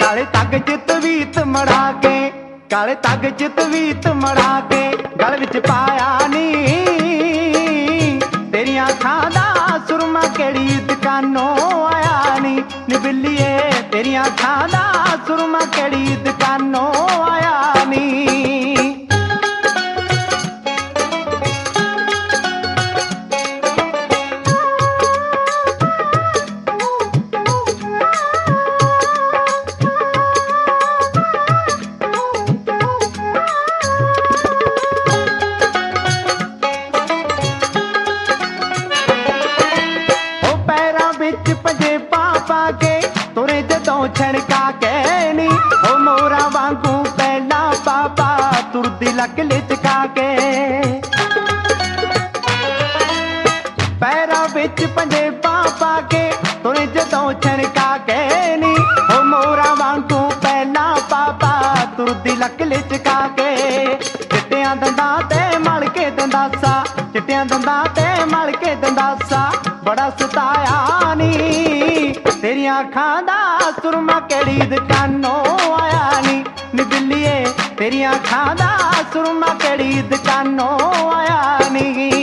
काले तग च तवीत मड़ा के, काले तग च तवीत मड़ा के गल विच पाया नी। तेरियां अखां दा सुरमा केड़ी दुकानों आया नी। नी बिल्लीए तेरियां अखां दा सुरमा केड़ी दुकानों आया नी। छड़का के नी ओ मोरा वांगू पहला पापा तुरदी लक लिचका के। पैरा बिच पंजे पापा के तुरे जदों छड़का के नी ओ मोरा वांगू पहला पापा तुरदी लक लिचका के। चिट्टियां दंदां ते मल के दंदासा, चिट्टियां दंदां ते मल के दंदासा बड़ा सताया नी। तेरियां अखां दा सुरमा केड़ी दुकानों आया नी। नी बिल्लीए तेरियां अखां दा सुरमा केड़ी दुकानों आया नी।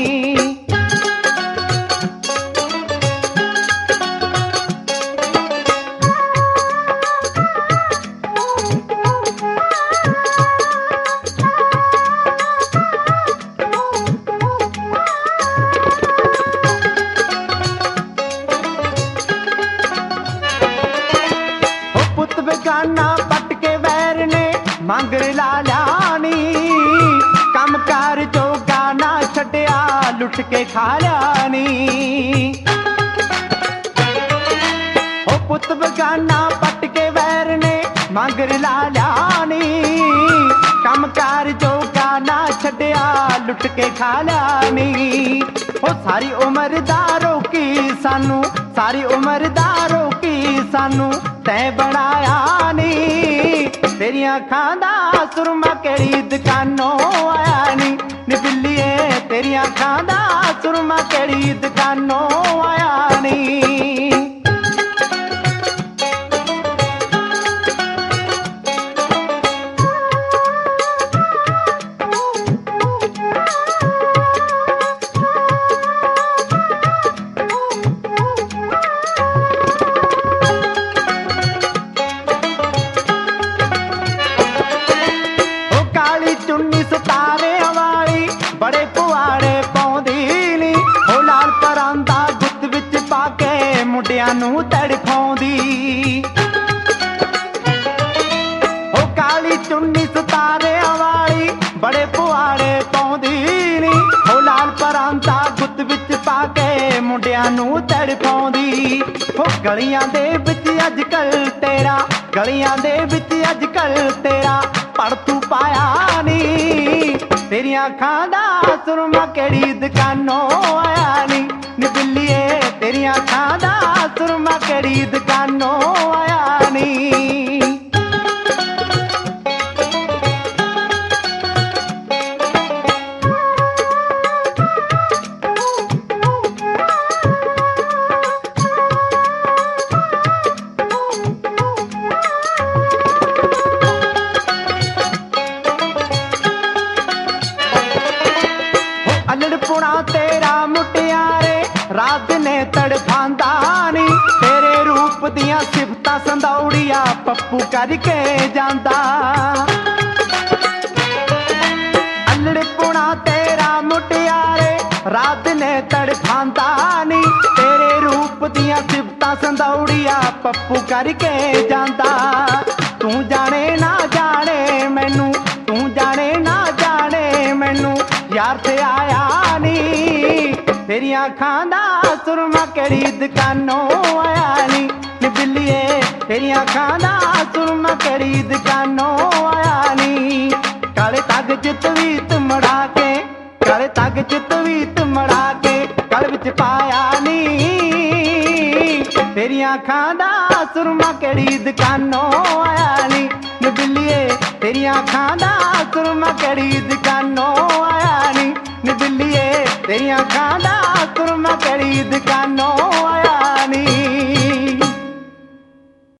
बेगाना पट के वैर ने मंगर ला लिया नी। कम कार जो गाना छड्या लुट के खा लिया नी। ओ पुत बेगाना पट के वैर ने मंगर ला लिया नी। कम कार जो गाना छड्या लुट के खा लिया नी। ओ सारी उम्र दा रोकी सानू, सारी उम्र दा रोकी सानू तैं बनाया नी। तेरियां अखां दा सुरमा केड़ी दुकानों आया नी। नी बिल्लीए तेरियां अखां दा सुरमा केड़ी दुकानों आया नी। बड़े पुआड़े पाउंदी नी ओ लाल परांदा गुत्त विच पाके मुंडियां नूं तड़फाउंदी। ओ काली चुन्नी सितारे वाली बड़े पुआड़े पाउंदी नी ओ लाल परांदा गुत्त विच पाके मुंडियां नूं तड़फाउंदी। ओ गलियां दे विच अजकल तेरा, गलियां दे विच अजकल तेरा पड़ तू पाया नी। तेरियां अखां दा सुरमा केड़ी दुकानों आया नी। नी बिल्लीए तेरियां अखां दा सुरमा केड़ी दुकानों आया नी। अल्लड़पुणा तेरा मुटियारे रात ने तड़फांदा नी। तेरे रूप दियां सिफतां संदौड़िया पप्पू करके जांदा। अल्लड़पुणा तेरा मुटियारे रात ने तड़फांदा नी। तेरे रूप दियां सिफतां संदौड़िया पप्पू करके जांदा। तू जाने ना जाने मैनू, तू जाने ना जाने मैनू यार ते आया नी। तेरियां अखां दा सुरमा केड़ी दुकानों आया नी। नी बिल्लीए तेरियां अखां दा सुरमा केड़ी दुकानों आया नी। काले तग च तवीत मड़ा के, काले तग च तवीत मड़ा के गल विच पाया नी। तेरियां अखां दा सुरमा केड़ी दुकानों आया नी। नी बिल्लीए तेरियां अखां दा सुरमा केड़ी दुकानों आया नी। नी बिल्लीए तेरियां अखां दा सुरमा केड़ी दुकानों